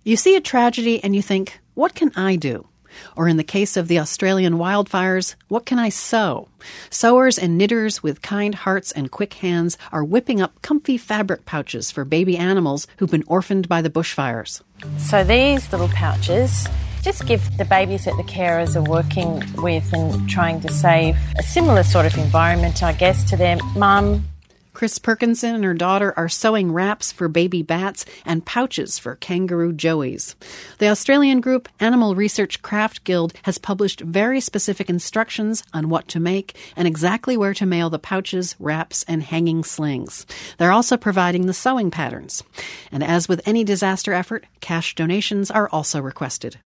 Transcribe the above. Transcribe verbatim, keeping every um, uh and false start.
You see a tragedy and you think, what can I do? Or in the case of the Australian wildfires, what can I sew? Sewers and knitters with kind hearts and quick hands are whipping up comfy fabric pouches for baby animals who've been orphaned by the bushfires. So these little pouches just give the babies that the carers are working with and trying to save a similar sort of environment, I guess, to their mum. Chris Perkinson and her daughter are sewing wraps for baby bats and pouches for kangaroo joeys. The Australian group Animal Research Craft Guild has published very specific instructions on what to make and exactly where to mail the pouches, wraps, and hanging slings. They're also providing the sewing patterns. And as with any disaster effort, cash donations are also requested.